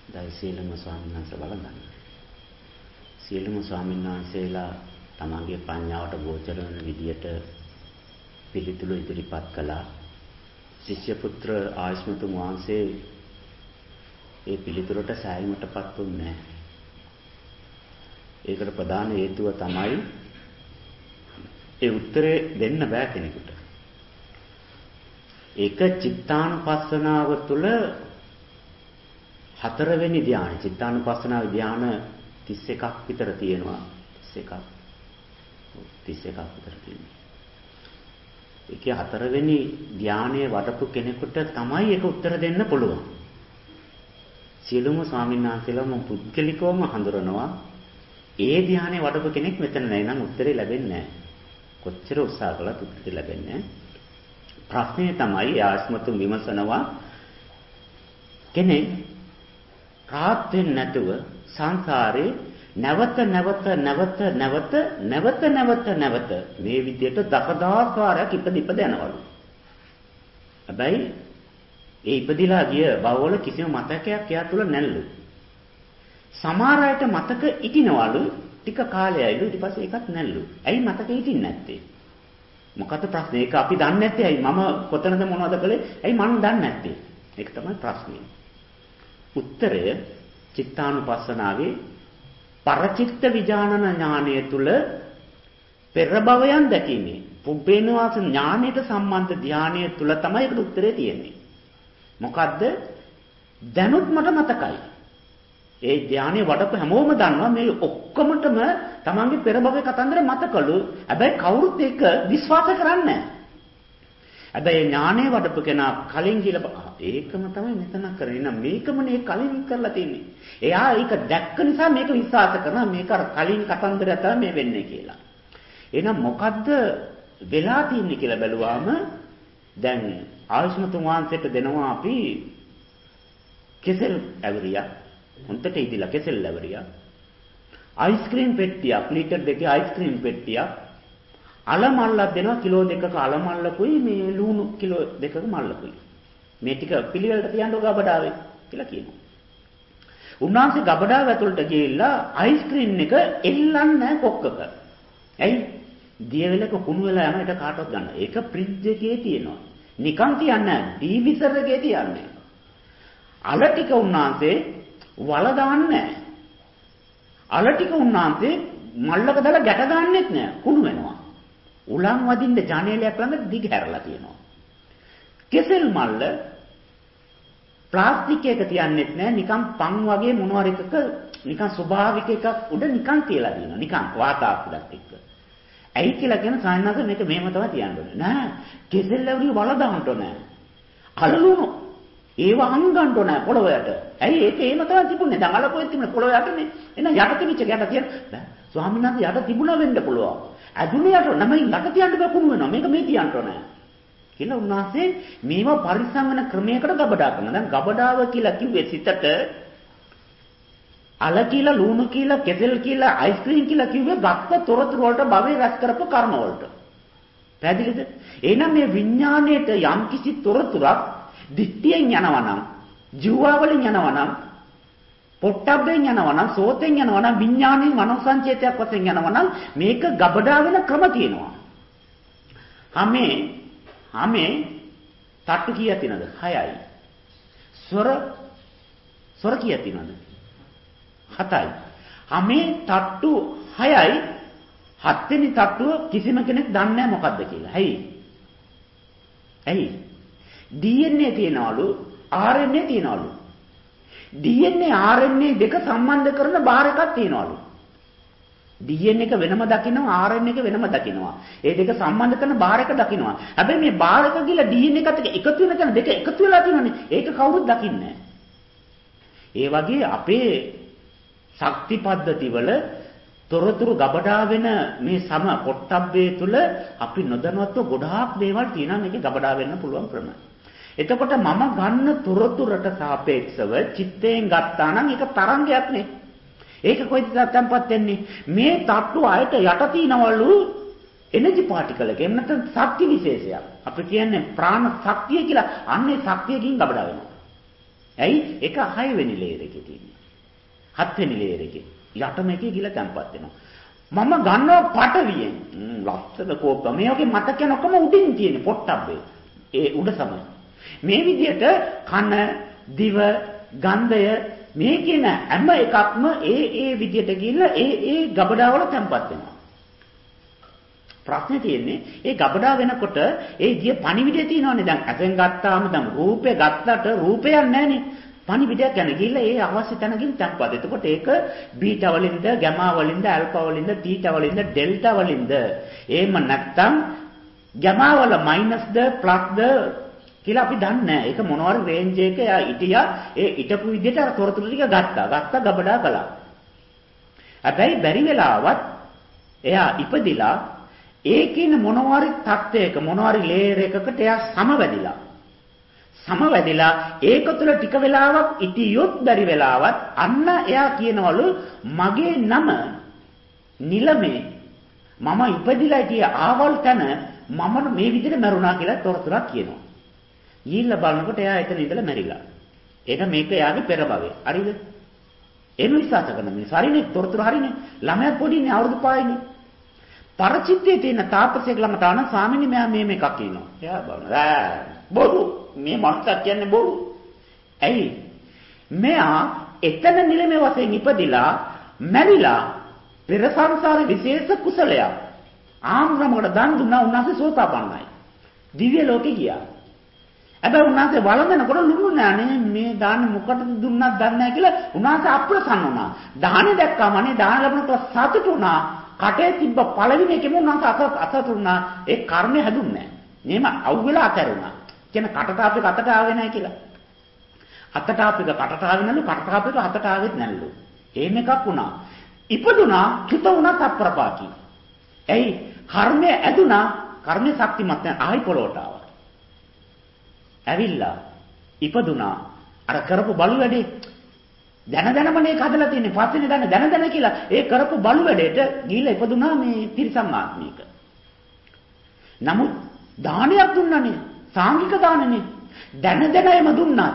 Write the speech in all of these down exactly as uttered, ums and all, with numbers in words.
දැන් සීලම ස්වාමීන් වහන්සේ බලන්න. සීලම ස්වාමීන් වහන්සේලා තමන්ගේ ප්‍රඥාවට ගෝචර වෙන විදියට පිළිතුරු ඉදිරිපත් කළා. ශිෂ්‍ය පුත්‍ර ආයස්මතුන් වහන්සේ ඒ පිළිතුරට සෑයීමටපත් වුණේ නැහැ. ඒකට ප්‍රධාන හේතුව තමයි ඒ උත්තරේ දෙන්න බෑ කෙනෙකුට. ඒක චිත්තානුපස්සනාව තුළ හතරවෙනි ධ්‍යාන. චිත්තානුපස්සනාවේ ධ්‍යාන තිස් එකක් විතර තියෙනවා. තිස් එකක්. තිස් එකක් විතර තියෙනවා. ඒකේ හතරවෙනි ධ්‍යානයේ වඩපු කෙනෙකුට තමයි ඒක උත්තර දෙන්න පුළුවන්. සියලුම ස්වාමීන් වහන්සේලා මම පුද්ගලිකවම හඳුරනවා. ඒ ධ්‍යානයේ වඩපු කෙනෙක් මෙතන නැහැ නම් උත්තරේ ලැබෙන්නේ නැහැ. කොච්චර උත්සාහ කළත් උත්තරේ ලැබෙන්නේ නැහැ. ප්‍රශ්නේ තමයි ආස්මතුන් විමසනවා කෙනෙක් රාත් වෙන්නේ නැතුව සංසාරේ නැවත නැවත නැවත නැවත නැවත නැවත නැවත මේ විදියට දසදහස් වාරයක් ඉපද ඉපද යනවලු. හැබැයි ඒ ඉපදිලා ගිය බවවල කිසිම මතකයක් එයා තුල නැල්ලු. සමහර අයට මතක ඉටිනවලු ටික කාලයයිලු ඊට පස්සේ ඒකත් නැල්ලු. ඇයි මතක ඉටින්නේ නැත්තේ? මොකද ප්‍රශ්නේ? ඒක අපි දන්නේ නැත්තේ ඇයි? මම කොතනද මොනවද කළේ? ඇයි මම දන්නේ නැත්තේ? ඒක තමයි ප්‍රශ්නේ. උත්තරය චිත්තානුපස්සනාවේ පරචිත්ත විඥානන ඥානය තුල පෙර භවයන් දැකීමේ පුබ්බේනවාස ඥානයට සම්බන්ධ ධානය තුල තමයි ඒකට උත්තරේ තියෙන්නේ. මොකද්ද? දැනුත් මට මතකයි. ඒ ධානය වඩපු හැමෝම දන්නවා මේ ඔක්කොමතම තමන්ගේ පෙර භවයේ කතන්දර මතකලු. හැබැයි කවුරුත් ඒක විශ්වාස කරන්නේ නැහැ. හැබැයි ඥානය වඩපු කෙනා කලින් කියලා ඒකම තමයි මෙතන කරන්නේ. මේකමනේ කලින් කරලා තියෙන්නේ. එයා ඒක දැක්ක නිසා මේක විශ්වාස කරනවා මේක අර කලින් කතන්දරය තමයි මේ වෙන්නේ කියලා. එහෙනම් මොකද්ද වෙලා තියෙන්නේ කියලා බැලුවාම දැන් ආයුෂ්මතුන් වහන්සේට දෙනවා අපි කෙසෙල් ඇවරියා. හොන්දට ඉදිලා කෙසෙල් ඇවරියා. අයිස්ක්‍රීම් පෙට්ටියක් ලීටර් දෙකේ අයිස්ක්‍රීම් පෙට්ටියක්. අලමල්ලක් දෙනවා කිලෝ දෙකක අලමල්ලකුයි මේ ලුණු කිලෝ දෙකක මල්ලකුයි. මේ ටික පිළිවෙලට තියන්න ගබඩාවේ කියලා කියනවා. උන්වහන්සේ ගබඩාව ඇතුළට ගිහිල්ලා අයිස්ක්‍රීම් එක එල්ලන්නේ නැහැ කොක්කක. ඇයි? දියවැලක කුණු වෙලා යන එක කාටවත් ගන්න. ඒක ෆ්‍රිජ් එකේ තියෙනවා. නිකන් තියන්නේ නැහැ. ඩීවිසර් එකේ තියන්නේ. අල ටික උන්වහන්සේ වල දාන්නේ නැහැ. අල ටික උන්වහන්සේ මල්ලක දාලා ගැට ගන්නෙත් නැහැ. කුණු වෙනවා. උලන් වදින්න ජනේලයක් ළඟ දිග හැරලා තියෙනවා. කෙසෙල් මල්ල ප්ලාස්ටික් එක තියන්නෙත් නෑ නිකන් පන් වගේ මොනවාර එකක නිකන් ස්වභාවික එකක් උඩ නිකන් තියලා දිනවා නිකන් වාතාවරණයත් එක්ක. ඇයි කියලා කියන සායනස මේක මෙහෙම තමයි තියන්න ඕනේ. නෑ කෙසෙල් ඇවුරිය වල දාන්න ඕනේ. අලලුණු ඒව අංගන්න ඕනේ පොළොවට. ඇයි ඒක එහෙම තමයි තිබුණේ. දැන් අලකොෙත් තිබුණේ පොළොව යටනේ. එහෙනම් යට තිබිච්ච ගැට තියන්න බෑ. ස්වාමීන් වහන්සේ යට තිබුණා වෙන්න පුළුවන්. අදුනේ යට නම් යට තියන්න බෑ කුණු වෙනවා. මේක මේ තියන්න ඕනේ. කියලා උන්වහන්සේ මේව පරිස්සම් වෙන ක්‍රමයකට ගබඩා කරනවා. දැන් ගබඩාව කියලා කිව්වේ සිතට අල කියලා ලුණු කියලා කෙසෙල් කියලා අයිස්ක්‍රීම් කියලා කිව්වේ ගත්ත තොරතුරු වලට භවයේ රැස් කරපු කර්ම වලට. පැහැදිලිද? එහෙනම් මේ විඥාණයට යම්කිසි තොරතුරක් දිට්ඨියෙන් යනවා නම්, ජීවවලින් යනවා නම්, පොට්ටබ්බෙන් යනවා නම්, සෝතෙන් යනවා නම්, විඥාණයෙන් මනෝසංචේතයක් වශයෙන් යනවා නම් මේක ගබඩා වෙන ක්‍රම තියෙනවා. හැමේ හැමේ තට්ටු කීයක් තියෙනවද? හයයි. ස්වර ස්වර කීයක් තියෙනවද? හතයි. හැමේ තට්ටු හයයි. හත්වෙනි තට්ටුව කිසිම කෙනෙක් දන්නේ නැහැ මොකද්ද කියලා. ඇයි? ඇයි? ඩී එන් ඒ තියනවලු ආර් එන් ඒ තියනවලු. ඩී එන් ඒ ආර් එන් ඒ දෙක සම්බන්ධ කරන බාර එකක් තියනවලු. ඩී එන් එක වෙනම දකින්නවා ආර් එන් එක වෙනම දකින්නවා. ඒ දෙක සම්බන්ධ කරන බාර එක දකින්නවා. හැබැයි මේ බාර එක කියලා ඩී එන් එකත් එක්ක එකතු වෙන තැන දෙක එකතු වෙලා තියෙනවනේ. ඒක කවුරුත් දකින්නේ නැහැ. ඒ වගේ අපේ ශක්ති පද්ධති වල තොරතුරු ගබඩා වෙන මේ සම පොට්ටබ්බේ තුල අපි නොදැනුවත්ව ගොඩාක් දේවල් තියෙනවා මේකේ ගබඩා වෙන්න පුළුවන් ක්‍රම. එතකොට මම ගන්න තොරතුරට සාපේක්ෂව චිත්තයෙන් ගත්තා නම් ඒක තරංගයක් නේ. ඒක කොයිද තැම්පත් වෙන්නේ? මේ තට්ටු අයට යට තිනවලු එනර්ජි පාටිකල් එක. එහෙම නැත්නම් ශක්ති විශේෂයක්. අපි කියන්නේ ප්‍රාණ ශක්තිය කියලා. අන්නේ ශක්තියකින් ගබඩා වෙනවා. ඇයි? ඒක හය වෙනි ලේයර් එකේ තියෙන්නේ. හත් වෙනි ලේයර් එකේ. යටම එකේ ගිල තැම්පත් වෙනවා. මම ගන්නවා පටවියෙන්. ලස්සන කෝප්ප. මේ වගේ මතකයන් ඔක්කොම උඩින් තියෙන්නේ පොට්ටබ්බේ. ඒ උඩ සම. මේ විදිහට කන, දිව, ගන්ධය මේ කියන හැම එකක්ම ඒ ඒ විදිහට ගිහිල්ලා ඒ ඒ ගබඩාවල තැම්පත් වෙනවා. ප්‍රශ්නේ තියෙන්නේ ඒ ගබඩා වෙනකොට ඒ ගිය පණිවිඩය තියෙනවනේ. දැන් අතෙන් ගත්තාම දැන් රූපේ ගත්තට රූපයක් නැහැනේ. පණිවිඩයක් යන ගිහිල්ලා ඒ අවශ්‍ය තැන ගිහින් තැම්පත්. එතකොට ඒක බීටා වලින්ද, ගැමා වලින්ද, ඇල්ෆා වලින්ද, තීටා වලින්ද, ඩෙල්ටා වලින්ද. එහෙම නැත්නම් ගැමා වල මයිනස්ද, ප්ලස්ද කියලා අපි දන්නේ නැහැ. ඒක මොනවාරි රේන්ජ් එක යා ඉතියා ඒ ඊටපු විදිහට අර තොරතුරු ටික ගත්තා. ගත්තා ගබඩා කළා. හැබැයි බැරි වෙලාවත් එයා ඉපදිලා ඒකින මොනවාරි තත්ත්වයක මොනවාරි ලේයර් එකකට එයා සමවැදිලා. සමවැදිලා ඒක තුළ ටික වෙලාවක් ඉතියොත් බැරි වෙලාවත් අන්න එයා කියනවලු මගේ නම නිලමේ මම ඉපදිලා හිටිය ආවල් තැන මම මේ විදිහට මරුණා කියලා තොරතුරක් කියනවා. ඊළ බලනකොට එයා එතන ඉඳලා මැරිලා. ඒක මේක එයාගේ පෙර භවය. හරිද? එහෙම විශ්වාස කරන මිනිස්සු හරිනේ තොරතුරු හරිනේ. ළමයා පොඩිනේ අවුරුදු පහයිනේ. පරචිත්තේ තියෙන තාපසයෙක් ළමට ආන ස්වාමීනි මෙයා මේ මේකක් කියනවා. එයා බලනවා. බොරු මේ මනුස්සයා කියන්නේ බොරු. ඇයි? මෙයා එතන නිලමේ වශයෙන් ඉපදිලා මැරිලා පෙර සංසාරේ විශේෂ කුසලයක්. ආම්රමකට දන් දුන්නා උන්වහන්සේ සෝතාපන්නයි. දිව්‍ය ලෝකෙ ගියා. හැබැයි උන්වහන්සේ වළඳනකොට ලුණු නෑනේ මේ දාන මොකටද දුන්නත් දන්නේ නැහැ කියලා උන්වහන්සේ අප්‍රසන්න වුණා. දාහනේ දැක්කම අනේ දාන ලැබුණට සතුටු වුණා. කටේ තිබ්බ පළවෙනි එකෙම උන්වහන්සේ අත අතට වුණා. ඒ කර්මය හැදුන්නේ නැහැ. මේම අවුලා අතරුණා. කියන කටට අපේ අතට ආවේ නැහැ කියලා. අතට අපේ කටට ආවේ නැලු කටට අපේ අතට ආවෙත් නැලු. එහෙම එකක් වුණා. ඉපදුනා චුත වුණා තප්පරපාකි. එයි කර්මය ඇදුනා කර්මය ශක්තිමත් නැහැ ආයි පොළොවට ආවා. ඇවිල්ලා ඉපදුනා අර කරපු බලු වැඩේ දැන දැනම මේක හදලා තියෙන්නේ පස්සේ දැන දැන දැන කියලා ඒ කරපු බලු වැඩේට ගිහිල්ලා ඉපදුනා මේ තිරිසන් ආත්මික. නමුත් දානයක් දුන්නානේ සාංගික දානනේ දැන දැන එම දුන්නා.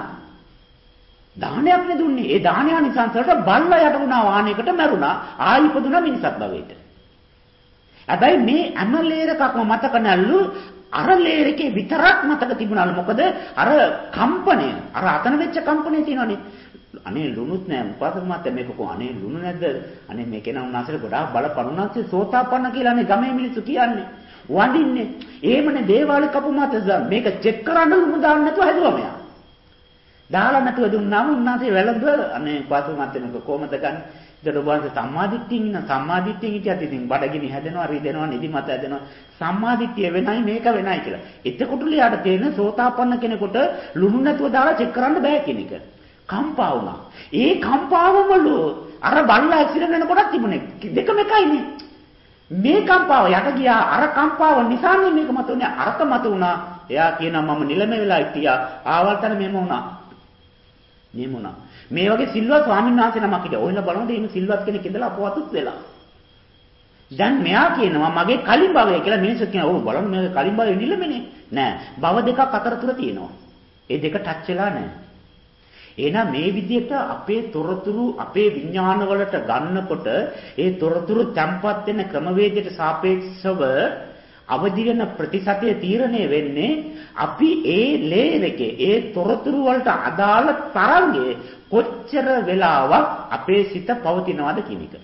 දානයක් නේ දුන්නේ. ඒ දානය නිසංසලට බල්ලා යට වුණා වාහනයකට මැරුණා. ආයි ඉපදුනා මිනිසත් භවයට. හැබැයි මේ හැම ලේරකක්ම මතක නැල්ලු අර ලේයර් එකේ විතරක් මතක තිබුණාලු. මොකද අර කම්පණය අර අතන වෙච්ච කම්පණය තියෙනවනේ. අනේ ලුණුත් නෑ උපාසක මාත්‍ය මේක කො අනේ ලුණු නැද්ද? අනේ මේකේ නම් උන්වහන්සේට ගොඩාක් බලපරුණාන්සේ සෝතාපන්න කියලානේ ගමේ මිනිස්සු කියන්නේ. වඳින්නේ. එහෙමනේ දේවාල කපු මාත්‍ය මේක චෙක් කරන්න ලුණු දාන්න නැතුව හැදුවා මෙයා. දාලා නැතුව දුන්නාම උන්වහන්සේ වැළඳ අනේ උපාසක මාත්‍ය මේක කොහමද ගන්න? ඊට ඔබවහන්සේ සම්මාදිට්ඨියෙන් ඉන්න සම්මාදිට්ඨියෙන් හිටියත් ඉතින් බඩගිනි හැදෙනවා රිදෙනවා නිදිමත හැදෙනවා සම්මාදිට්ඨිය වෙනයි මේක වෙනයි කියලා. එතකොටලු යාට තේරෙන සෝතාපන්න කෙනෙකුට ලුණු නැතුව දාලා චෙක් කරන්න බෑ කියන එක. කම්පා වුණා. ඒ කම්පාවමලු අර බල්ලා ඇක්සිඩන්ට් වෙනකොටත් තිබුණේ දෙකම එකයිනේ. මේ කම්පාව යට ගියා අර කම්පාව නිසානේ මේක මත උනේ අරක මත උනා. එයා කියනවා මම නිලම වෙලා හිටියා ආවල්තන මෙහෙම වුණා. මෙහෙම වුණා. මේ වගේ සිල්වත් ස්වාමීන් වහන්සේ නමක් හිටියා. ඔයලා බලනකොට එහෙම සිල්වත් කෙනෙක් ඉඳලා අපවතුත් වෙලා. දැන් මෙයා කියනවා මගේ කලින් භවය කියලා මිනිස්සු කියනවා. ඔව් බලන්න මේ කලින් භවය නිලමනේ. නෑ. භව දෙකක් අතර තුර තියෙනවා. ඒ දෙක ටච් වෙලා නෑ. එහෙනම් මේ විදිහට අපේ තොරතුරු අපේ විඥාන වලට ගන්නකොට ඒ තොරතුරු තැම්පත් වෙන ක්‍රමවේදයට සාපේක්ෂව අවදි වෙන ප්‍රතිශතය තීරණය වෙන්නේ අපි ඒ ලේයර් එකේ ඒ තොරතුරු වලට අදාළ තරංගේ කොච්චර වෙලාවක් අපේ සිත පවතිනවද කියන එක.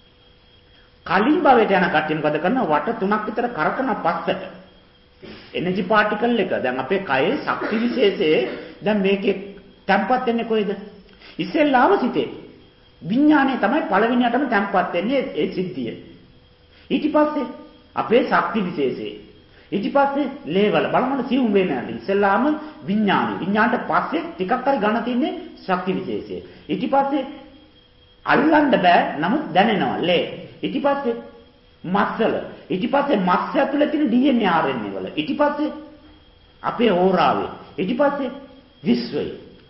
කලින් භවයට යන කට්ටිය මොකද කරන්නේ? වට තුනක් විතර කරකන පස්සට එනර්ජි පාටිකල් එක දැන් අපේ කයේ ශක්ති විශේෂයේ දැන් මේකේ තැම්පත් වෙන්නේ කොයිද? ඉස්සෙල්ලාම සිතේ. විඥානය තමයි පළවෙනියටම තැම්පත් වෙන්නේ ඒ සිද්ධිය. ඊට පස්සේ අපේ ශක්ති විශේෂයේ. ඊට පස්සේ ලේවල බලන්න සිවුම් වෙන්නේ නැහැ. ඉස්සෙල්ලාම විඥානය. විඥාණයට පස්සේ ටිකක් හරි ගන්න තින්නේ ශක්ති විශේෂය. ඊට පස්සේ අල්ලන්න බෑ නමුත් දැනෙනවා ලේ. ඊට පස්සේ මස්සල. ඊට පස්සේ මස්ස ඇතුලේ තියෙන ඩී එන් ඒ ආර් එන් ඒ වල. ඊට පස්සේ අපේ ඕරාවේ. ඊට පස්සේ විශ්වය.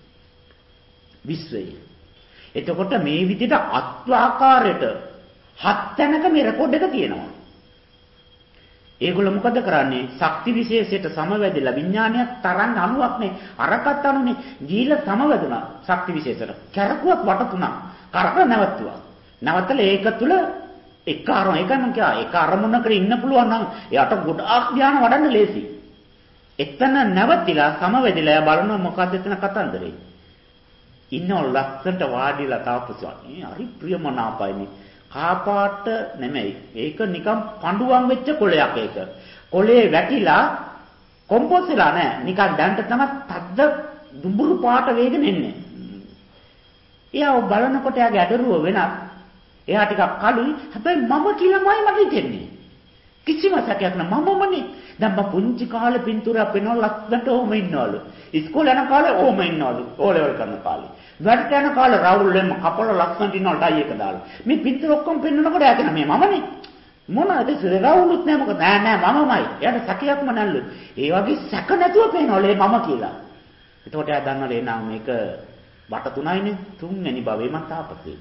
විශ්වය. එතකොට මේ විදිහට අත්වාකාරයට හත් තැනක මේ රෙකෝඩ් එක තියෙනවා. ඒගොල්ලෝ මොකද කරන්නේ? ශක්ති විශේෂයට සමවැදිලා විඥානයක් තරන්න අණුවක් නේ. අරකට අණුනේ ගිහිල්ලා සමවැදුනා ශක්ති විශේෂයට. කැරකුවත් වට තුනක්. කරක නැවතුවා. නැවතලා ඒක තුල එක අරමුණ එකයි මම කියවා එක අරමුණකට ඉන්න පුළුවන් නම් එයාට ගොඩාක් ධානය වඩන්න ලේසි. එතන නැවතිලා සමවැදිලා බලනවා මොකද්ද එතන කතන්දරේ. ඉන්නව ලස්සනට වාඩිලා තාපසයන්. හරි ප්‍රියමනාපයිනේ. කාපාට නෙමෙයි. ඒක නිකන් පඬුවම් වෙච්ච කොළයක් ඒක. කොළේ වැටිලා කොම්පොස් වෙලා නැහැ. නිකන් දැන්ට තමයි තද්ද දුඹුරු පාට වේගෙන එන්නේ. එයා බලනකොට එයාගේ ඇදරුව වෙනත්. එයා ටිකක් කළුයි. හැබැයි මම කියලාමයි මට හිතෙන්නේ. කිසිම සැකයක් නෑ මමමනේ. දැන් මම පුංචි කාලේ පින්තූරයක් පෙන්වන ලස්සනට ඕම ඉන්නවලු. ඉස්කෝලේ යන කාලේ ඕම ඉන්නවලු. ඕ ලෙවල් කරන කාලේ. වැඩට යන කාලේ රවුල්ෙම කපල ලස්සනට ඉන්නවලු ටයි එක දාලා. මේ පින්තූර ඔක්කොම පෙන්වනකොට එයා කියන මේ මමනේ. මොනවද ඒ රවුලුත් නෑ මොකද නෑ නෑ මමමයි. එයාට සැකයක්ම නැල්ලු. ඒ වගේ සැක නැතුව පේනවලු ඒ මම කියලා. එතකොට එයා දන්නවලු එනවා මේක වට තුනයිනේ තුන්වෙනි භවයේ මම තාපසේ.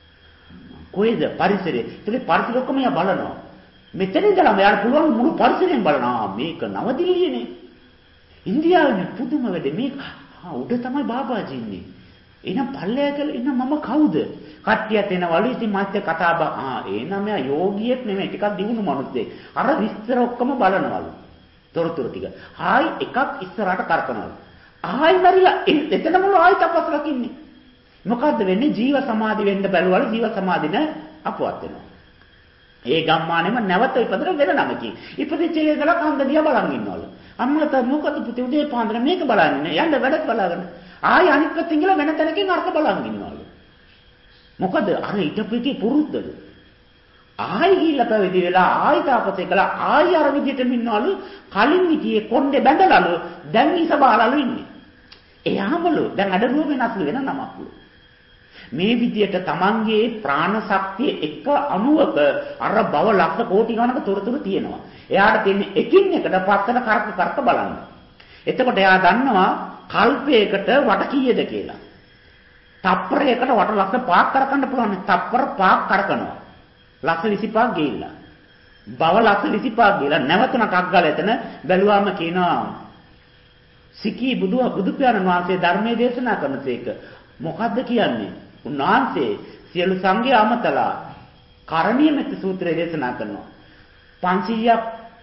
කොයිද පරිසරයේ? ඒකේ පරිසර ඔක්කොම එයා බලනවා. මෙතන ඉඳලා මෙයාට පුළුවන් මුළු පරිසරයෙන් බලනවා මේක නවදිල්ලියනේ. ඉන්දියාවේ පුදුම වැඩේ මේක. ආ උඩ තමයි බාබාජි ඉන්නේ. එහෙනම් පල්ලෙය කියලා ඉන්න මම කවුද? කට්ටියත් එනවලු ඉතින් මාත් කතා බහ. ආ එහෙනම් මෙයා යෝගියෙක් නෙමෙයි ටිකක් දිනුන මිනිස්සෙක්. අර විස්තර ඔක්කොම බලනවලු. තොරතුරු ටික. ආයි එකක් ඉස්සරහට කරකනවලු. ආයි මරිලා එතන මුළු ආයි තපස් රකින්නේ. මොකද්ද වෙන්නේ? ජීව සමාධි වෙන්න බැලුවලු ජීව සමාධි නැ අපවත් වෙනවා. ඒ ගම්මානෙම නැවත ඉපදෙන වෙන නමකින්. ඉපදිච්ච ඉලදලා කන්ද දිහා බලන් ඉන්නවලු. අම්මලා තා මොකද පුතේ උදේ පාන්දර මේක බලන්නේ යන්න වැඩක් බලාගෙන. ආයි අනිත් පැත්තෙන් ගිහලා වෙන තැනකින් අරක බලන් ඉන්නවලු. මොකද අර ඊටපෙකේ පුරුද්දද? ආයි ගිහලා පැවිදි වෙලා ආයි තාපසේ කළා ආයි අර විදිහටම ඉන්නවලු. කලින් හිටියේ කොණ්ඩේ බැඳලාලු දැන් ඉස බාලාලු ඉන්නේ. එයාමලු දැන් අඩරුව වෙනස්ලු වෙන නමක්ලු. මේ විදියට තමන්ගේ ප්‍රාණ ශක්තිය එක අණුවක අර බව ලක්ෂ කෝටි ගණනක තොරතුරු තියෙනවා. එයාට තියෙන්නේ එකින් එකට පස්සට කරක කරක බලන්න. එතකොට එයා දන්නවා කල්පයකට වට කීයද කියලා. තප්පරයකට වට ලක්ෂ පහක් කරකන්න පුළුවන්. තප්පර පහක් කරකනවා. ලක්ෂ විසි පහක් ගිහිල්ලා. බව ලක්ෂ විසි පහක් ගිහිල්ලා නැවතුණක් අග්ගල එතන බැලුවාම කියනවා සිකී බුදු බුදු පියාණන් වහන්සේ ධර්මයේ දේශනා කරනසේක. මොකද්ද කියන්නේ? උන්වහන්සේ සියලු සංඝය අමතලා කරණීය මෙත්ත සූත්‍රය දේශනා කරනවා. පන්සීයක්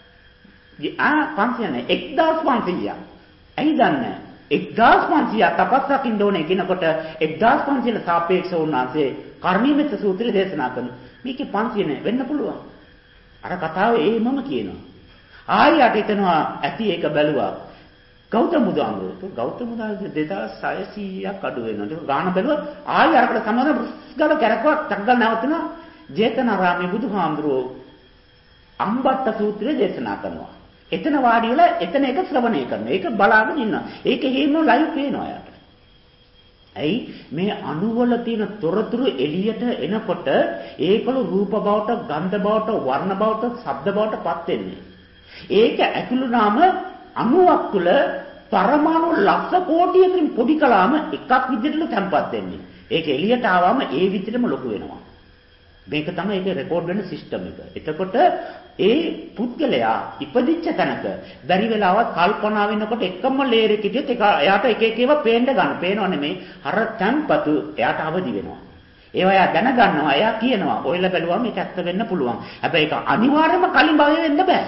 ආ පන්සිය නෑ එක්දාස් පන්සීයක්. ඇයි දන්නේ? එක්දාස් පන්සීයක් තපස් රකින්න ඕනේ කියනකොට එක්දාස් පන්සීයට සාපේක්ෂව උන්වහන්සේ කරණීය මෙත්ත සූත්‍රය දේශනා කරනවා. මේකේ පන්සිය නෑ වෙන්න පුළුවන්. අර කතාව ඒමම කියනවා. ආයෙත් හිතනවා ඇති ඒක බැලුවා. ගෞතම බුදුහාමුදුරුවෝ ගෞතම බුදුහාමුදුරුවෝ දෙදාස් හයසීයක් අඩු වෙනවා. ඒක ගාන බැලුවා ආයෙ අරකට සමහර ගල කැරකුවක් ටක්ගල් නැවතුණා. ජේතනාරාමයේ බුදුහාමුදුරුවෝ අම්බට්ට සූත්‍රය දේශනා කරනවා. එතන වාඩි වෙලා එතන එක ශ්‍රවණය කරනවා. ඒක බලාගෙන ඉන්නවා. ඒක හේම ලයිව් පේනවා යාට. ඇයි මේ අණුවල තියෙන තොරතුරු එළියට එනකොට ඒකළු රූප බවට, ගන්ධ බවට, වර්ණ බවට, ශබ්ද බවට පත් වෙන්නේ. ඒක ඇතුළුනාම අණුවක් තුළ පරමාණු ලක්ෂ කෝටියකින් පොඩි කලාම එකක් විදිහට තැම්පත් වෙන්නේ. ඒක එළියට ආවම ඒ විදිහටම ලොකු වෙනවා. මේක තමයි ඒකේ රෙකෝඩ් වෙන සිස්ටම් එක. එතකොට ඒ පුද්ගලයා ඉපදිච්ච තැනක බැරි වෙලාවත් කල්පනා වෙනකොට එකම ලේයර් එකක හිටියොත් ඒක එයාට එක එක ඒවා පේන්න ගන්න. පේනව නෙමෙයි. අර තැම්පතු එයාට අවදි වෙනවා. ඒවා එයා දැනගන්නවා. එයා කියනවා ඔයලා බැලුවම මේක ඇත්ත වෙන්න පුළුවන්. හැබැයි ඒක අනිවාර්යයෙන්ම කලින් භවයේ වෙන්න බෑ.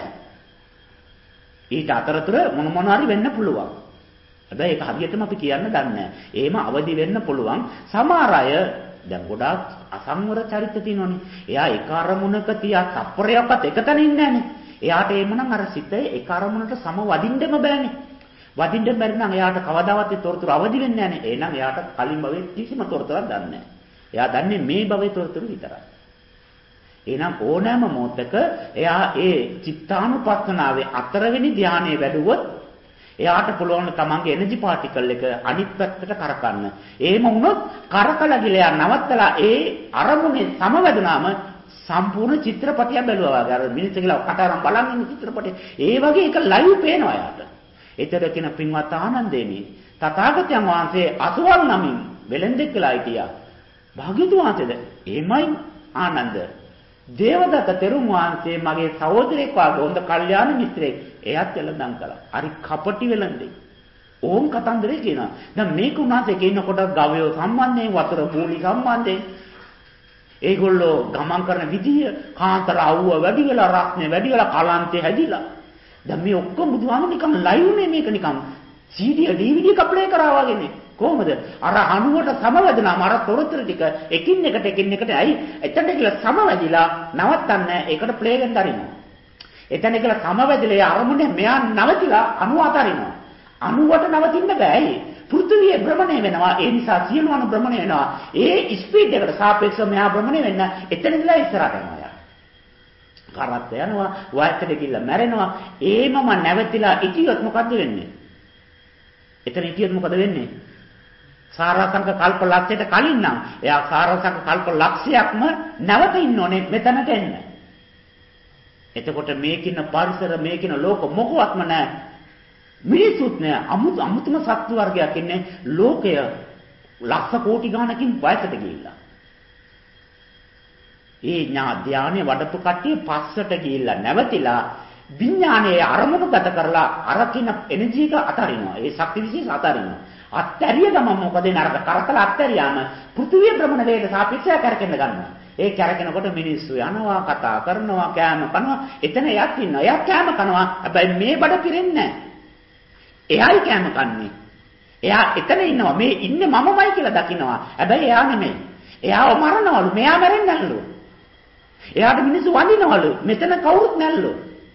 ඊට අතරතුර මොන මොන හරි වෙන්න පුළුවන්. හැබැයි ඒක හරියටම අපි කියන්න දන්නේ නැහැ. එහෙම අවදි වෙන්න පුළුවන්. සමහර අය දැන් ගොඩාක් අසංවර චරිත තියෙනවනේ. එයා එක අරමුණක තියා තප්පරයක්වත් එකතන ඉන්නේ නැහනේ. එයාට එමුනම් අර සිත එක අරමුණට සම වදින්නම බෑනේ. වදින්න බැරි නම් එයාට කවදාවත් ඒ තොරතුරු අවදි වෙන්නේ නැහනේ. එහෙනම් එයාට කලින් භවයේ කිසිම තොරතුරක් දන්නේ නැහැ. එයා දන්නේ මේ භවයේ තොරතුරු විතරයි. එහෙනම් ඕනෑම මොහොතක එයා ඒ චිත්තානුපස්සනාවේ හතරවෙනි ධානයේ වැඩුවොත් එයාට පුළුවන් තමන්ගේ එනර්ජි පාටිකල් එක අනිත් පැත්තට කරකන්න. එහෙම වුණොත් කරකලා ගිලා නවත්තලා ඒ අරමුණේ සමවැදුනාම සම්පූර්ණ චිත්‍රපටිය බැලුවා වගේ. අර මිනිස්සු කියලා කටාරම් බලන් ඉන්න චිත්‍රපටිය. ඒ වගේ එක ලයිව් පේනවා එයාට. ඒතර කියන පින්වත් ආනන්දේනි තථාගතයන් වහන්සේ අසවල් නමින් වෙලෙන්දෙක් කියලා හිටියා. භාග්‍යතුන් වහන්සේද? එමයි ආනන්ද. දේවදත්ත තෙරුන් වහන්සේ මගේ සහෝදරයෙක් වගේ හොඳ කල්යාණ මිත්‍රයෙක්. එයාත් වෙලඳන් කළා. හරි කපටි වෙලඳේ. ඕම් කතන්දරේ කියනවා. දැන් මේක උනාසේ කියනකොට ගවයෝ සම්බන්ධයෙන් වතුර පූලි සම්බන්ධයෙන් ඒගොල්ලෝ ගමන් කරන විදිය කාන්තර අවුව වැඩි වෙලා රත්නේ වැඩි වෙලා කලන්තේ හැදිලා. දැන් මේ ඔක්කොම බුදුහාම නිකන් ලයිව් නේ මේක නිකන් සී ඩී ඩී වී ඩී එක ප්ලේ කරා වගේනේ. කොහොමද? අර අණුවට සමවැදුනාම අර තොරතුරු ටික එකින් එකට එකින් එකට ඇයි එතනට කියලා සමවැදිලා නවත්තන්නේ ඒකට ප්ලේ එකෙන් අරිනවා. එතන කියලා සමවැදිලා අරමුණේ මෙයා නවතිලා අණුව අතරිනවා. අණුවට නවතින්න බෑ. පෘථිවිය භ්‍රමණය වෙනවා. ඒ නිසා සියලු අණු භ්‍රමණය වෙනවා. ඒ ස්පීඩ් එකට සාපේක්ෂව මෙයා භ්‍රමණය වෙන්න එතන ඉඳලා ඉස්සරහට යනවා. කරත් යනවා, වයසට ගිහිල්ලා මැරෙනවා. ඒමම නැවතිලා ඉතියොත් මොකද්ද වෙන්නේ? එතන ඉතියොත් මොකද වෙන්නේ? සාරාංශක කල්ප ලක්ෂයට කලින් නම් එයා සාරාංශක කල්ප ලක්ෂයක්ම නැවත ඉන්න ඕනේ මෙතනට එන්න. එතකොට මේකින පරිසර මේකින ලෝක මොකවත්ම නැහැ. මිනිසුත් නෑ අමුතු අමුතුම සත්ත්ව වර්ගයක් ඉන්නේ ලෝකය ලක්ෂ කෝටි ගණනකින් වයසට ගිහිල්ලා. ඒ ඥා ධානයේ වඩපු කට්ටිය පස්සට ගිහිල්ලා නැවතිලා විඥානයේ අරමුණු ගත කරලා අරකින එනර්ජි එක අතරිනවා. ඒ ශක්ති විශේෂ අතරිනවා. අත්තරිය ගම මොකද නරක කරකල අත්තරියාම පෘථිවිය භ්‍රමණ වේගයට සාපේක්ෂව කරකෙන්න ගන්නවා. ඒ කරකිනකොට මිනිස්සු යනවා කතා කරනවා කෑම කනවා එතන එයක් ඉන්නවා. එයා කෑම කනවා. හැබැයි මේ බඩ පිරෙන්නේ නැහැ. එයායි කෑම කන්නේ. එයා එතන ඉන්නවා. මේ ඉන්නේ මමමයි කියලා දකිනවා. හැබැයි එයා නෙමෙයි. එයාව මරනවලු. මෙයා මැරෙන්නේ නැල්ලු. එයාට මිනිස්සු වඳිනවලු. මෙතන කවුරුත් නැල්ලු.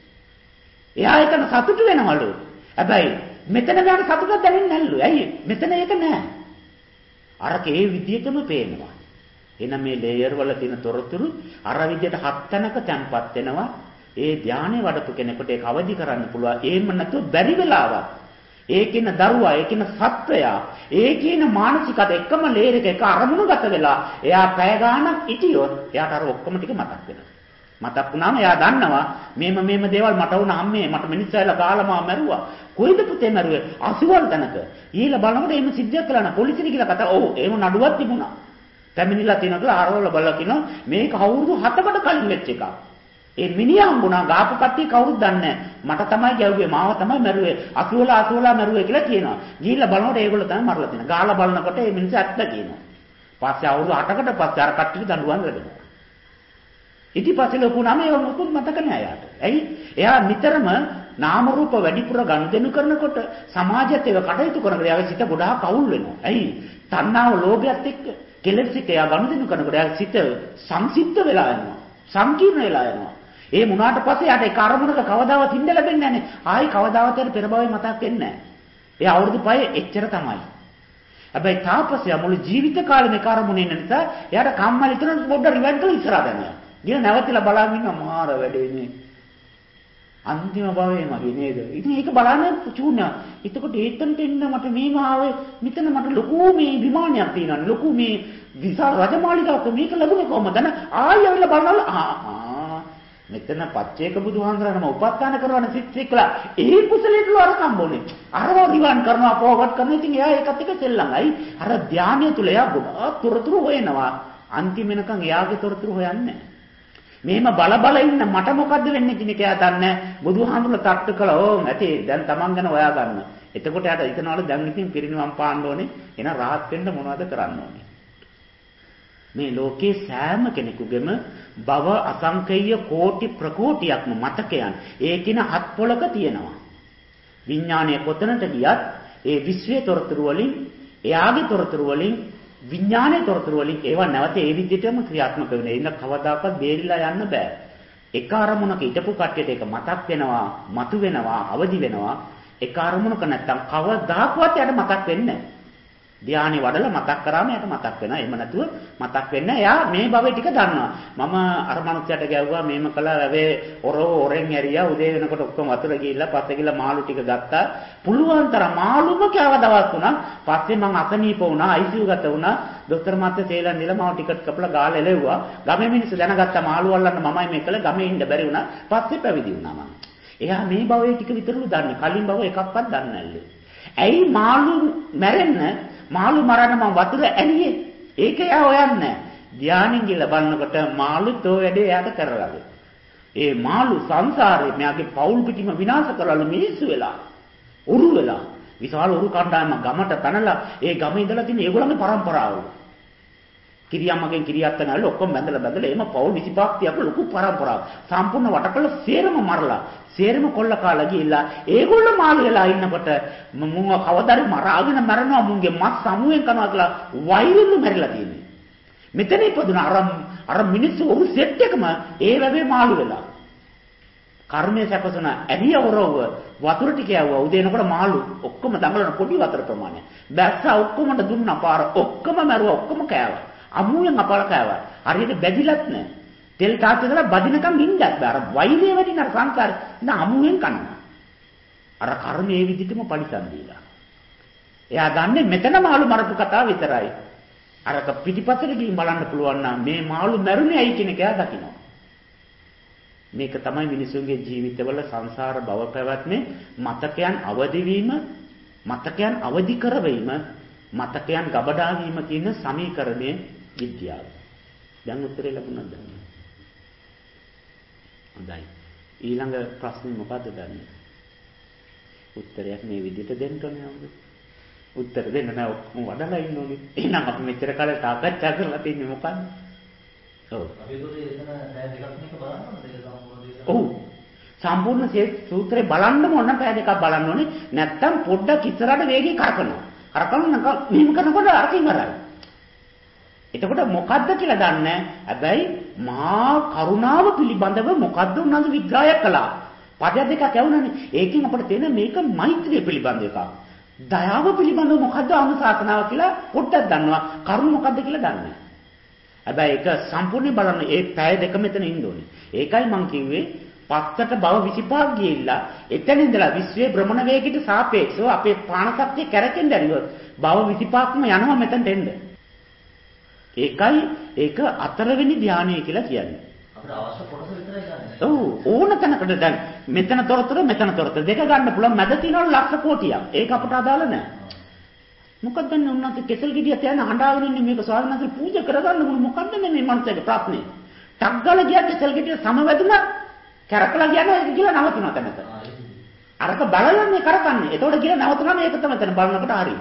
එයා එතන සතුටු වෙනවලු. හැබැයි මෙතන මෙයාට සතුටක් දැනෙන්නේ නැල්ලු. ඇයි? මෙතන ඒක නැහැ. අරක ඒ විදිහටම පේනවා. එන මේ ලේයර් වල තියෙන තොරතුරු අර විදිහට හත් තැනක තැන්පත් වෙනවා. ඒ ධානය වඩපු කෙනෙකුට ඒක අවදි කරන්න පුළුවන්. එහෙම නැතුව බැරි වෙලාවක් ඒකින දරුවා ඒකින සත්වයා ඒකින මානසිකත එකම ලේයර් එක එක අරමුණුගත වෙලා එයා පැය ගාණක් ඉතියොත් එයාට අර ඔක්කොම ටික මතක් වෙනවා. මතක් වුණාම එයා දන්නවා මේම මේම දේවල් මට වුණා අම්මේ මට මිනිස්සුයිලා කාලා මා මැරුවා. කොයිද පුතේ මැරුවේ? අසුවල් තැනක. ඊළ බලනකොට එහෙම සිද්ධියක් කළා නා පොලිසියට කියලා කතා. ඔව් එහෙම නඩුවක් තිබුණා. පැමිණිලා තියෙනවා කියලා ආරවල බලලා කියනවා මේක අවුරුදු හතකට කලින් වෙච්ච එකක්. ඒ මිනිහා හම්බුණා ගාපු කට්ටිය කවුරුත් දන්නේ නැහැ. මට තමයි ගැව්වේ මාව තමයි මැරුවේ. අසුවලා අසුවලා මැරුවේ කියලා කියනවා. ගිහිල්ලා බලනකොට ඒගොල්ලෝ තමයි මරලා තියෙනවා. ගාලා බලනකොට මේ මිනිස්සු ඇත්ත කියනවා. පස්සේ අවුරුදු අටකට පස්සේ අර කට්ටිය දඬුවම් ලැබෙනවා. ඉතින් පස්සේ ලොකු නම ඒක මොකුත් මතක නෑ යාට. ඇයි? එයා නිතරම නාම රූප වැඩිපුර ගනුදෙනු කරනකොට සමාජයත් ඒව කටයුතු කරනකොට එයාගේ සිත ගොඩාක් අවුල් වෙනවා. ඇයි? තණ්හාව ලෝභයත් එක්ක කෙලෙස් එක්ක එයා ගනුදෙනු කරනකොට එයාගේ සිත සංසිද්ධ වෙලා යනවා. සංකීර්ණ වෙලා යනවා. ඒ මුණාට පස්සේ යාට ඒ කර්මණක කවදාවත් ඉන්න ලැබෙන්නේ නැහනේ. ආයි කවදාවත් ඒ පෙර භවයේ මතක් වෙන්නේ නැහැ. ඒ අවුරුදු පහේ එච්චර තමයි. හැබැයි තාපසයා මුළු ජීවිත කාලෙම ඒ කර්මණේ ඉන්න නිසා එයාට කම්මැලි තුන පොඩ්ඩ රිවයින්ඩ් කරලා ඉස්සරහට යනවා. ගිය නැවතිලා බලාගෙන ඉන්න මාර වැඩේනේ. අන්තිම භවයේ මගේ නේද? ඉතින් ඒක බලන්න චූන්නා. එතකොට ඒතනට එන්න මට මේම ආවේ මෙතන මට ලොකු මේ විමානයක් තියෙනවා. ලොකු මේ විශාල රජමාලිගාවක් මේක ලැබුණේ කොහමද? ආයෙ ආවිල්ලා බලනවල ආ මෙතන පච්චේක බුදුහාඳුනම උපස්ථාන කරන සිත්තිකලා ඒ කුසලයට වරකම් බොනේ. අරව දිවන් කරනවා පොවට් කරනවා. ඉතින් එයා ඒකත් එක්ක සෙල්ලම්යි. අර ධානය තුල එයා ගොඩාක් තොරතුරු හොයනවා. අන්තිම වෙනකන් එයාගේ තොරතුරු හොයන්නේ නැහැ. මෙහෙම බල බල ඉන්න මට මොකද්ද වෙන්නේ කියන එක එයා දන්නේ. බුදුහාමුදුර තට්ටු කළා. ඕ නැති දැන් Taman ගැන හොයා ගන්න. එතකොට එයාට හිතනවලු දැන් ඉතින් පිරිනිවන් පාන්න ඕනේ. එන rahat වෙන්න මොනවද කරන්න ඕනේ? මේ ලෝකේ සෑම කෙනෙකුගේම භව අසංකේය කෝටි ප්‍රකෝටියක්ම මතකයන් ඒකින හත් පොලක තියෙනවා. විඥානය කොතනට ගියත් ඒ විශ්වයේ තොරතුරු වලින් එයාගේ තොරතුරු වලින් විඥානයේ තොරතුරු වලින් ඒවා නැවත ඒ විදිහටම ක්‍රියාත්මක වෙනවා. ඒක කවදාකවත් බේරිලා යන්න බෑ. එක අරමුණක හිටපු කට්ටියට ඒක මතක් වෙනවා, මතු වෙනවා, අවදි වෙනවා. එක අරමුණක නැත්තම් කවදාකවත් යට මතක් වෙන්නේ නැහැ. ධානය වඩලා මතක් කරාම යට මතක් වෙනවා. එහෙම නැතුව මතක් වෙන්නේ එයා මේ භවයේ ටික දන්නවා. මම අර මනුස්සයට ගැව්වා මේම කළා වැවේ ඔරෝ ඔරෙන් ඇරියා උදේ වෙනකොට ඔක්කොම වතුර ගිහිල්ලා පස්සේ ගිහිල්ලා මාළු ටික ගත්තා. පුළුවන් තරම් මාළුම කෑව දවස් තුනක්. පස්සේ මං අසනීප වුණා, අයි සී යූ ගත වුණා. ડોක්ටර් මහත්තයා තේලන් දීලා මාව ටිකට් කපලා ගාලා එලෙව්වා. ගමේ මිනිස්සු දැනගත්තා මාළු අල්ලන්න මමයි මේ කළේ. ගමේ ඉන්න බැරි වුණා. පස්සේ පැවිදි වුණා මම. එයා මේ භවයේ ටික විතරලු දන්නේ. කලින් භව එකක්වත් දන්නේ නැල්ලු. ඇයි මාළු මැරෙන්න මාළු මරන්න මම වතුර ඇලියේ. ඒක එයා හොයන්නේ. ධානයෙන් ගිහලා බලනකොට මාළුත් ඔය වැඩේ යාට කරලාද. ඒ මාළු සංසාරේ මෙයාගේ පෞල් පිටිම විනාශ කරලා මිනිස්සු වෙලා උරු වෙලා විශාල උරු කණ්ඩායමක් ගමට පැනලා ඒ ගමේ ඉඳලා තියෙන ඒගොල්ලන්ගේ පරම්පරාව. කිරියම්මගෙන් කිරියත්තන ඇල්ල ඔක්කොම බැඳලා බැඳලා එහෙම පෞල් විසිපහක් තියපු ලොකු පරම්පරාවක්. සම්පූර්ණ වටකල සේරම මරලා සේරම කොල්ල කාලා ගිහිල්ලා ඒගොල්ලෝ මාළු වෙලා ඉන්නකොට මුංග කවදාරි මරාගෙන මරනවා මුංගේ මස් සමුවෙන් කනවා කියලා වෛරෙල්ල මැරිලා තියෙන්නේ. මෙතන ඉපදුන අර අර මිනිස්සු උරු සෙට් එකම ඒ වැවේ මාළු වෙලා. කර්මයේ සැපසන ඇරිය වරව වතුර ටික යවුවා උදේ එනකොට මාළු ඔක්කොම දඟලන පොඩි වතුර ප්‍රමාණය. බැස්සා ඔක්කොමට දුන්නා පාර ඔක්කොම මැරුවා ඔක්කොම කෑවා. අමුයෙන් අපල කෑවා. හරියට බැදිලත් නැහැ. තෙල් තාත්තේ දාලා බදිනකම් ඉන්නත් බෑ. අර වෛරය වැඩි නර සංකාරේ. නා අමුයෙන් කනවා. අර කර්මයේ විදිහටම පරිසම් දීලා. එයා දන්නේ මෙතන මාළු මරපු කතාව විතරයි. අරක පිටිපස්සට ගිහින් බලන්න පුළුවන් නම් මේ මාළු මැරුණේ ඇයි කියන එක එයා දකිනවා. මේක තමයි මිනිසුන්ගේ ජීවිතවල සංසාර භව පැවැත්මේ මතකයන් අවදි වීම, මතකයන් අවදි කරවීම, මතකයන් ගබඩා වීම කියන සමීකරණයේ විද්‍යාව. දැන් උත්තරේ ලැබුණාද? හොඳයි. ඊළඟ ප්‍රශ්නේ මොකද්ද දන්නේ? උත්තරයක් මේ විදිහට දෙන්න ඕනේ නේද? උත්තර දෙන්න නෑ ඔක්කොම වඩලා ඉන්න ඕනේ. එහෙනම් අපි මෙච්චර කාලේ සාකච්ඡා කරලා තින්නේ මොකක්ද? ඔව්. අපි ඒකේ එතන පැය දෙකක් මේක බලන්න දෙක සම්පූර්ණ. ඔව්. සම්පූර්ණ සූත්‍රේ බලන්න ඕන පැය දෙකක් බලන්න ඕනේ. නැත්තම් පොඩ්ඩක් ඉස්සරහට වේගය කරකනවා. කරකවන්නක මෙහෙම කරනකොට අරක ඉවරයි. එතකොට මොකද්ද කියලා දන්නේ නැහැ. හැබැයි මහා කරුණාව පිළිබඳව මොකද්ද උනන්දු විග්‍රහයක් කළා. පද දෙකක් ඇවුනනේ. ඒකෙන් අපිට තේරෙන මේක මෛත්‍රිය පිළිබඳ එකක්. දයාව පිළිබඳව මොකද්ද අනුශාසනාව කියලා පොඩ්ඩක් දන්නවා. කරුණ මොකද්ද කියලා දන්නේ නැහැ. හැබැයි ඒක සම්පූර්ණයෙන් බලන්න ඒ පැය දෙක මෙතන ඉන්න ඕනේ. ඒකයි මම කිව්වේ පස්සට භව විසිපහක් ගිහිල්ලා එතන ඉඳලා විශ්වයේ භ්‍රමණ වේගයට සාපේක්ෂව අපේ ප්‍රාණශක්තිය කැරකෙන්න ඇරියොත් භව විසිපහක්ම යනවා මෙතනට එන්න. ඒකයි ඒක අතරවෙනි ධානය කියලා කියන්නේ. අපිට අවශ්‍ය කොටස විතරයි ගන්න. ඔව් ඕන තැනකට දැන් මෙතන තොරතුරු මෙතන තොරතුරු දෙක ගන්න පුළුවන් මැද තියෙනවා ලක්ෂ කෝටියක්. ඒක අපට අදාළ නැහැ. මොකද දැන් උන්වන්ත කෙසල් ගෙඩිය තියන හඬාගෙන ඉන්නේ මේක ස්වාමීන් වහන්සේ පූජා කරගන්න මොන මොකද්ද මේ මනුස්සයාගේ ප්‍රශ්නේ? ටග්ගල ගියා කෙසල් ගෙඩිය සමවැදුනා කරකලා කියනවා ඒක කියලා නවතුනවා තැනක. අරක බලන්නේ කරකන්නේ. එතකොට කියලා නවතුනම ඒක තමයි තැන බලනකොට හරි.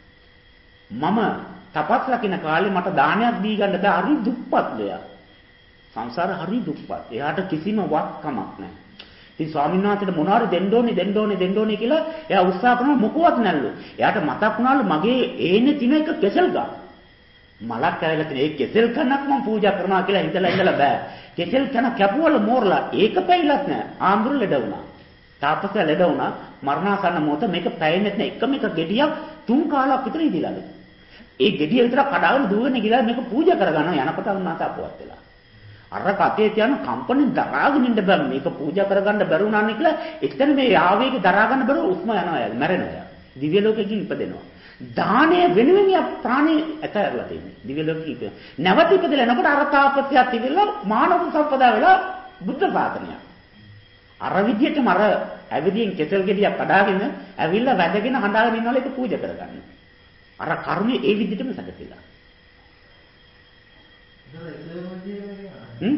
මම තපස් රකින්න කාලේ මට දානයක් දී ගන්න බෑ හරි දුප්පත් දෙයක්. සංසාර හරි දුප්පත්. එයාට කිසිම වත්කමක් නැහැ. ඉතින් ස්වාමීන් වහන්සේට මොනවාරි දෙන්න ඕනේ දෙන්න ඕනේ දෙන්න ඕනේ කියලා එයා උත්සාහ කරනවා මොකවත් නැල්ලු. එයාට මතක් වුණාලු මගේ ඒනේ තින එක කෙසල් ගන්න. මලක් ඇවිල්ලා තියෙන ඒ කෙසෙල් කනක් මම පූජා කරනවා කියලා හිතලා ඉඳලා බෑ. කෙසෙල් කන කැපුවල මෝරලා ඒක පැයිලත් නෑ. ආම්බුරු ලෙඩ වුණා. තාපස ලෙඩ වුණා. මරණාසන්න මොහොත මේක පැයෙන්නේ නැත්නම් එකම එක ගෙඩියක් තුන් කාලක් විතර ඉදිලාලු. ඒ ගෙඩිය විතර කඩාගෙන දුවගෙන ගිහලා මේක පූජා කරගන්නවා යනකොට උන්නාට අපවත් වෙලා. අර කතේ තියන කම්පණි දරාගෙන ඉන්න බෑ මේක පූජා කරගන්න බැරි වුණානේ කියලා එතන මේ ආවේග දරා ගන්න බැරුව උස්ම යනවා යාල් මැරෙනවා. දිව්‍ය ලෝකෙකින් ඉපදෙනවා. දානය වෙනුවෙන් යා ප්‍රාණේ ඇතැරලා තියෙන්නේ. දිව්‍ය ලෝකෙක ඉපද. නැවත ඉපදලා එනකොට අර තාපත්‍යයක් තිබිලා මානව සම්පදා වෙලා බුද්ධ ශාසනය. අර විදියටම අර ඇවිදින් කෙසල් ගෙඩියක් කඩාගෙන ඇවිල්ලා වැදගෙන හඬාගෙන ඉන්නවල ඒක පූජා කරගන්න. අර කර්මයේ ඒ විදියටම සැකසෙලා. හ්ම්?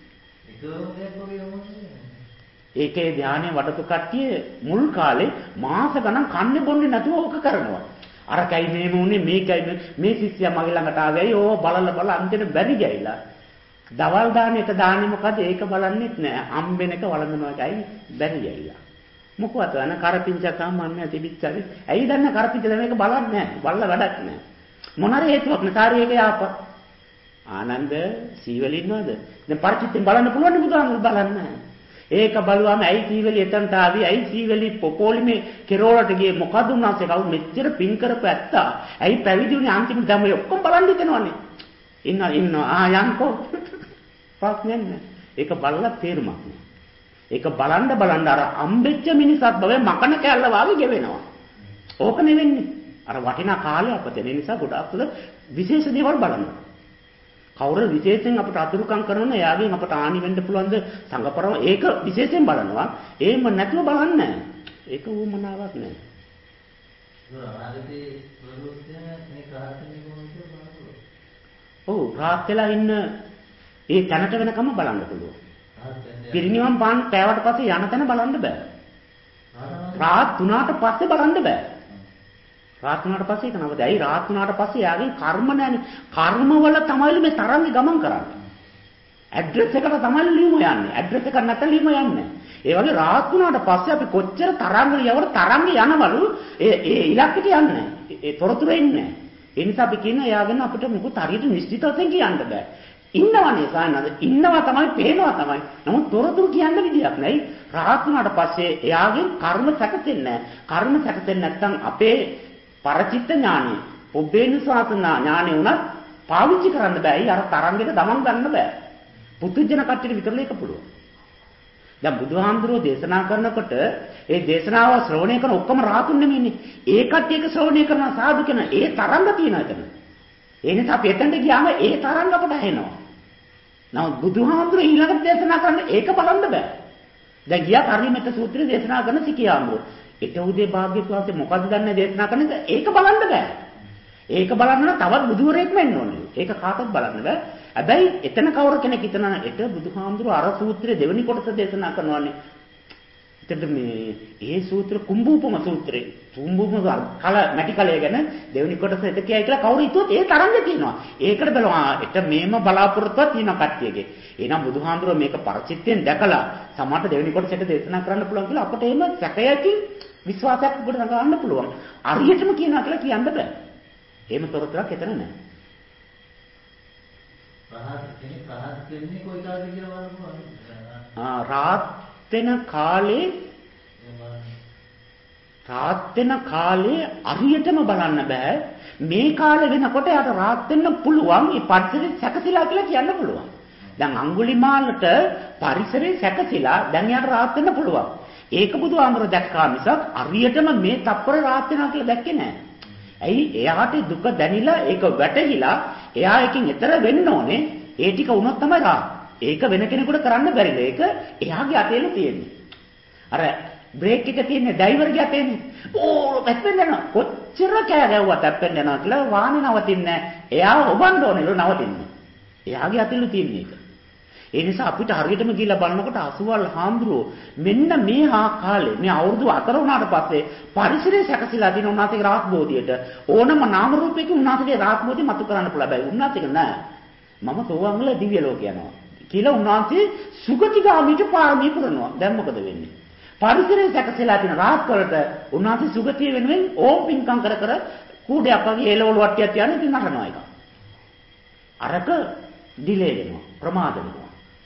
ඒකේ ධානය වඩපු කට්ටිය මුල් කාලේ මාස ගණන් කන්නේ බොන්නේ නැතුව ඕක කරනවා. අරකයි මේම උනේ මේකයි මේ ශිෂ්‍යයා මගේ ළඟට ආවේයි ඕ බලල බල අන්තිමට බැරි ගියලා. දවල් දානෙට දාන්නේ මොකද ඒක බලන්නෙත් නෑ. හම්බෙන එක වළඳනවා එකයි බැරි ගියලා. මොකවත් අන කරපිංචකම් මන්නේ තිබිච්චරි. ඇයි දන්න කරපිංච මේක බලන්නේ නෑ. බලලා වැඩක් නෑ. මොනරි හේතුවක් නැතාරි එක යාප. ආනන්ද සීවල ඉන්නවද? දැන් පරිචිත්තෙන් බලන්න පුළුවන් බුදුහාමුදුරු බලන්න. ඒක බලුවාම ඇයි සීවලි එතනට ආවි? ඇයි සීවලි පොපෝලිමේ කෙරෝලට ගියේ? මොකද උන්වහන්සේ කවුරු මෙච්චර පින් කරපු ඇත්තා? ඇයි පැවිදි වුණේ අන්තිමට දැන් ඔය ඔක්කොම බලන් හිතනවනේ. ඉන්න ඉන්න ආ යන්කෝ. ප්‍රශ්නේ නැහැ. ඒක බලලා තේරුමක් නෑ. ඒක බලන්න බලන්න අර අම්බෙච්ච මිනිසත් බවේ මකන කැල්ල වාගේ ගෙවෙනවා. ඕක නෙවෙන්නේ. අර වටිනා කාලය අපතේ නිසා ගොඩාක් තුල විශේෂ දේවල් බලනවා. කවුරු විශේෂයෙන් අපට අතුරුකම් කරනවා එයාගෙන් අපට ආනි වෙන්න පුළුවන්ද සංගපරම ඒක විශේෂයෙන් බලනවා එහෙම නැතුව බලන්නේ නැහැ ඒක උමනාවක් නැහැ ඔව් රාත් වෙලා ඉන්න ඒ තැනට වෙනකම බලන්න පුළුවන්. පිරිනිවන් පාන පෑවට පස්සේ යන තැන බලන්න බෑ. රාත් තුනට පස්සේ බලන්න බෑ. රාත් තුනට පස්සේ ඒක නවද? ඇයි රාත් තුනට පස්සේ යාගේ කර්ම නැහැනේ. කර්ම වල තමයි මේ තරංගේ ගමන් කරන්නේ. ඇඩ්‍රස් එකට තමයි ලියුම යන්නේ. ඇඩ්‍රස් එකක් නැත්නම් ලියුම යන්නේ. ඒ වගේ රාත් තුනට පස්සේ අපි කොච්චර තරංග යවර තරංග යනවලු ඒ ඒ ඉලක්කයට යන්නේ. ඒ තොරතුරු එන්නේ. ඒ නිසා අපි කියන යාගෙන අපිට මොකද හරියට නිශ්චිත වශයෙන් කියන්න බෑ. ඉන්නවනේ සානද ඉන්නවා තමයි පේනවා තමයි. නමුත් තොරතුරු කියන්න විදියක් නැහැ. රාත් තුනට පස්සේ එයාගෙන් කර්ම සැකසෙන්නේ නැහැ. කර්ම සැකසෙන්නේ නැත්නම් අපේ පරචිත්ත ඥානෙ, ඔබේනුසාසන ඥානෙ උනත් පාවිච්චි කරන්න බෑ. අර තරංගෙට ගමන් ගන්න බෑ. පුදුජන කට්ටියට විතරල එක පුළුවන්. දැන් බුදුහාමුදුරුවෝ දේශනා කරනකොට ඒ දේශනාව ශ්‍රවණය කරන ඔක්කොම රාතුන් නෙමෙයිනේ. ඒ කට්ටියක ශ්‍රවණය කරන සාදු කෙන ඒ තරංග තියෙනවා එතන. ඒ නිසා අපි එතනට ගියාම ඒ තරංග අපට ඇහෙනවා. නමුත් බුදුහාමුදුරුවෝ ඊළඟට දේශනා කරන්නේ ඒක බලන්න බෑ. දැන් ගියා කර්මමෙත්ත සූත්‍රය දේශනා කරන සිකියාඹුව. ඒක උදේ භාග්‍යවත් වහන්සේ මොකද්ද දන්නේ දේශනා කරන්නේ ඒක බලන්න බෑ. ඒක බලන්න නම් තවත් බුදුවරයෙක්ම එන්න ඕනේ. ඒක කාටවත් බලන්න බෑ. හැබැයි එතන කවුරු කෙනෙක් හිතනවා එට බුදුහාමුදුරුවෝ අර සූත්‍රයේ දෙවෙනි කොටස දේශනා කරනවානේ. එතකොට මේ ඒ සූත්‍ර කුම්භූපම සූත්‍රේ කුම්භූපම කල මැටි කලය ගැන දෙවෙනි කොටස එත කියයි කියලා කවුරු හිතුවොත් ඒ තරංගෙ තියෙනවා. ඒකට බලවා එට මේම බලාපොරොත්තුවක් තියෙන කට්ටියගේ. එහෙනම් බුදුහාමුදුරුවෝ මේක පරිචිත්තෙන් දැකලා සමහරට දෙවෙනි කොටසට දේශනා කරන්න පුළුවන් කියලා අපට එහෙම සැකයකින් විශ්වාසයක් උඩ ගන්න පුළුවන්. අරියටම කියනවා කියලා කියන්න බෑ. එහෙම තොරතුරක් එතන නැහැ. රහත් කෙනෙක් රහත් වෙන්නේ කොයි කාලෙද කියලා බලන්න. ආ රාත් වෙන කාලේ රාත් වෙන කාලේ අරියටම බලන්න බෑ. මේ කාලේ වෙනකොට යාට රාත් වෙන්න පුළුවන්. ඒ පරිසරේ සැකසিলা කියලා කියන්න පුළුවන්. දැන් අඟුලිමාලට පරිසරේ සැකසিলা දැන් යාට රාත් වෙන්න පුළුවන්. ඒක බුදුහාමර දැක්කා මිසක් අරියටම මේ තප්පර රාත් වෙනවා කියලා දැක්කේ නෑ. ඇයි එයාට දුක දැනිලා ඒක වැටහිලා එයා එකකින් එතර වෙන්න ඕනේ. ඒ ටික වුණොත් තමයි රාත්. ඒක වෙන කෙනෙකුට කරන්න බැරිද? ඒක එයාගේ අතේලු තියෙන්නේ. අර බ්‍රේක් එක තියෙන්නේ ඩ්‍රයිවර්ගේ අතේනේ. ඕ පැත්තෙන් යනවා. කොච්චර කෑ ගැව්වත් පැත්තෙන් යනවා කියලා වාහනේ නවතින්නේ නැහැ. එයා ඔබන්න ඕනේ නවතින්නේ. එයාගේ අතේලු තියෙන්නේ ඒක. ඒ නිසා අපිට හරියටම ගිහිල්ලා බලනකොට අසුවල් හාමුදුරුවෝ මෙන්න මේ හා කාලේ මේ අවුරුදු හතර වුණාට පස්සේ පරිසරය සැකසීලා දින උන්වහන්සේගේ රාත් බෝධියට ඕනම නාම රූපයකින් උන්වහන්සේගේ රාත් බෝධිය මතු කරන්න පුළුවන්. බෑ උන්වහන්සේක නෑ. මම සෝවාන් වල දිව්‍ය ලෝක යනවා කියලා උන්වහන්සේ සුගතිගාමීට පාරමී පුරනවා. දැන් මොකද වෙන්නේ? පරිසරය සැකසීලා දින රාත් වලට උන්වහන්සේ සුගතිය වෙනුවෙන් ඕම් පින්කම් කර කර කූඩයක් වගේ එළවලු වට්ටියක් තියන්නේ ඉතින් නටනවා එක. අරක ඩිලේ වෙනවා. ප්‍රමාද වෙනවා.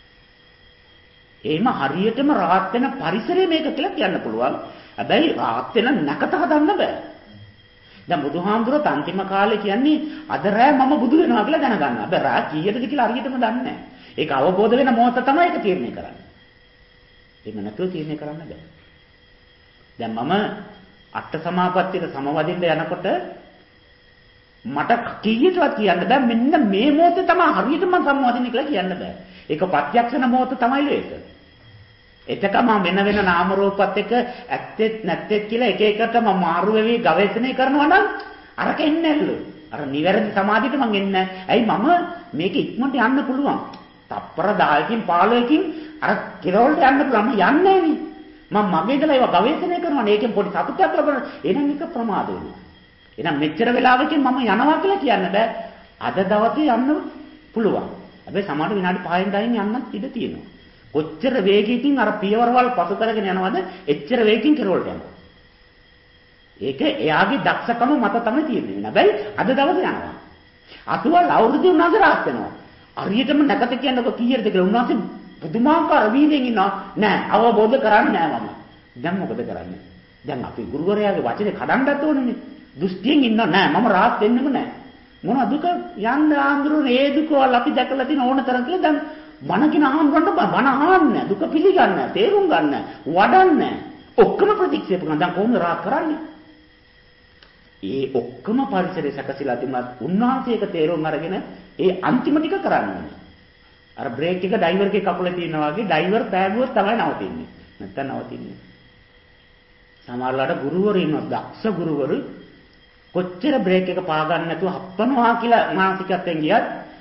එහෙම හරියටම රාත් වෙන පරිසරය මේක කියලා කියන්න පුළුවන්. හැබැයි රාත් වෙන නැකත හදන්න බෑ. දැන් බුදුහාමුදුරුවෝ අන්තිම කාලේ කියන්නේ අද රෑ මම බුදු වෙනවා කියලා දැනගන්නවා. හැබැයි රාත් කීයටද කියලා හරියටම දන්නේ නැහැ. ඒක අවබෝධ වෙන මොහොත තමයි ඒක තීරණය කරන්නේ. එහෙම නැතුව තීරණය කරන්න බෑ. දැන් මම අට සමාපත්තියට සමවදින්න යනකොට මට කීයටවත් කියන්න බෑ මෙන්න මේ මොහොතේ තමයි හරියටම සම්වදින්නේ කියලා කියන්න බෑ. ඒක ප්‍රත්‍යක්ෂන මොහොත තමයිලු ඒක. එතකම වෙන වෙන නාම රූපات එක්ක ඇත්තෙත් නැත්තෙත් කියලා එක එකට මම මාරු වෙවි ගවේෂණය කරනවා නම් අරක එන්නේ නැල්ලු. අර නිවැරදි සමාධියට මං එන්නේ නැහැ. ඇයි මම මේක ඉක්මනට යන්න පුළුවන්. තප්පර දහයකින් පහළොවකින් අර කෙරවලට යන්න පුළුවන්. යන්නේ නැහැ මම මගේ ඉඳලා ඒවා ගවේෂණය කරනවා. ඒකෙන් පොඩි සතුටක් ලබනවා. එහෙනම් එක ප්‍රමාද වෙනවා. එහෙනම් මෙච්චර වෙලාවකින් මම යනවා කියලා කියන්න බෑ. අද දවසේ යන්න පුළුවන්. හැබැයි සමහර විනාඩි පහෙන් දහින් යන්නත් ඉඩ තියෙනවා. කොච්චර වේගයකින් අර පියවරවල් පසු කරගෙන යනවද? එච්චර වේගකින් කෙරවලට යනවා. ඒක එයාගේ දක්ෂකම මත තමයි තියෙන්නේ. හැබැයි අද දවසේ යනවා. අතුවල් අවුරුදු උනාසේ රාත් වෙනවා. හරියටම නැකත කියනකො කීයටද කියලා උනාසේ පුදුමාකාර වීදෙන් ඉන්නවා. නෑ අවබෝධ කරන්නේ නෑ මම. දැන් මොකද කරන්නේ? දැන් අපි ගුරුවරයාගේ වචනේ කඩන්නත් ඕනේනේ. දෘෂ්ටියෙන් ඉන්න නෑ මම රාත් වෙන්නෙම නෑ. මොන දුක යන්න ආන්දරුනේ ඒ දුකවල් අපි දැකලා තියෙන ඕන තරම් කියලා දැන් මනකින ආන්දරන්න බන ආන්නේ දුක පිළිගන්නේ තේරුම් ගන්න වඩන්නේ ඔක්කොම ප්‍රතික්ෂේප කරනවා. දැන් කොහොමද රාත් කරන්නේ? ඒ ඔක්කොම පරිසරයේ සැකසීලා තිබුණත් උන්වහන්සේක තේරුම් අරගෙන ඒ අන්තිම ටික කරන්නේ. අර බ්‍රේක් එක ඩ්‍රයිවර්ගේ කකුලේ තියෙනවා වගේ ඩ්‍රයිවර් පෑගුවොත් තමයි නවතින්නේ. නැත්තම් නවතින්නේ. සමහරවිට ගුරුවරු ඉන්නවා දක්ෂ ගුරුවරු කොච්චර බ්‍රේක් එක පා ගන්න නැතුව හප්පනවා කියලා මානසිකත්වයෙන් ගියත්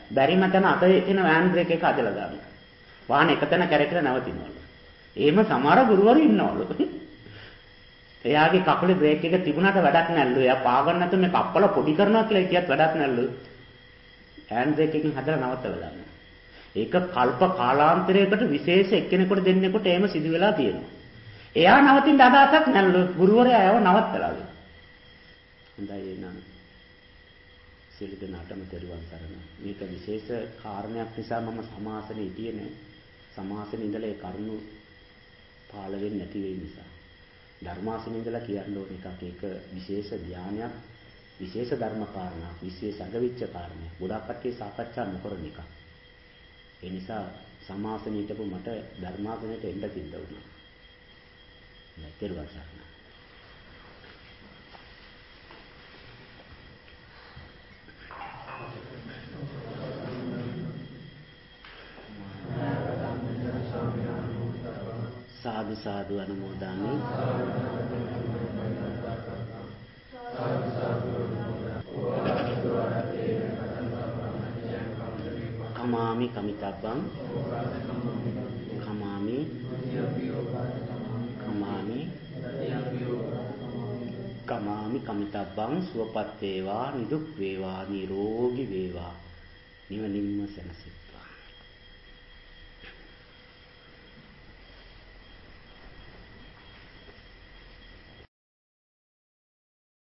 බැරිම තැන අතේ තියෙන වෑන් බ්‍රේක් එක අදලා දාන්න. වාහන එක තැන කැරකෙලා නවතිනවලු. එහෙම සමහර ගුරුවරු ඉන්නවලු. එයාගේ කකුලේ බ්‍රේක් එක තිබුණාට වැඩක් නැල්ලු. එයා පාගන්න නැතුව මේ කප්පල පොඩි කරනවා කියලා හිතියත් වැඩක් නැල්ලු. වෑන් බ්‍රේක් එකකින් හදලා නවත්තලා දාන්න. ඒක කල්ප කාලාන්තරයකට විශේෂ එක්කෙනෙකුට දෙන්නෙකුට එහෙම සිදු වෙලා තියෙනවා. එයා නවතින්න අදහසක් නැල්ලු. ගුරුවරයා එයාව නවත්තලාලු. හොඳයි නේද? සියලු දෙනාටම දරුවන් සරණ. මේක විශේෂ කාරණයක් නිසා මම සමාසනේ හිටියේ නෑ. සමාසනේ ඉඳලා ඒ කරුණු පාළ වෙන්නේ නැති වෙයි නිසා. ධර්මාසනේ ඉඳලා කියන්න ඕන එකක්. ඒක විශේෂ ධානයක්, විශේෂ ධර්ම කාරණා, විශේෂ අගවිච්ච කාරණයක්. ගොඩක් කට්ටිය සාකච්ඡා නොකරන එකක්. ඒ නිසා සමාසනේ හිටපු මට ධර්මාසනයට එන්න සිද්ධ වුණා. දරුවන් සරණ. සාදු සාදු අනුමෝදාමි. කමාමි කමිතබ්බං කමාමි කමාමි කමාමි කමිතබ්බං සුවපත් වේවා නිදුක් වේවා නිරෝගී වේවා නිවනින්ම සැනසෙයි.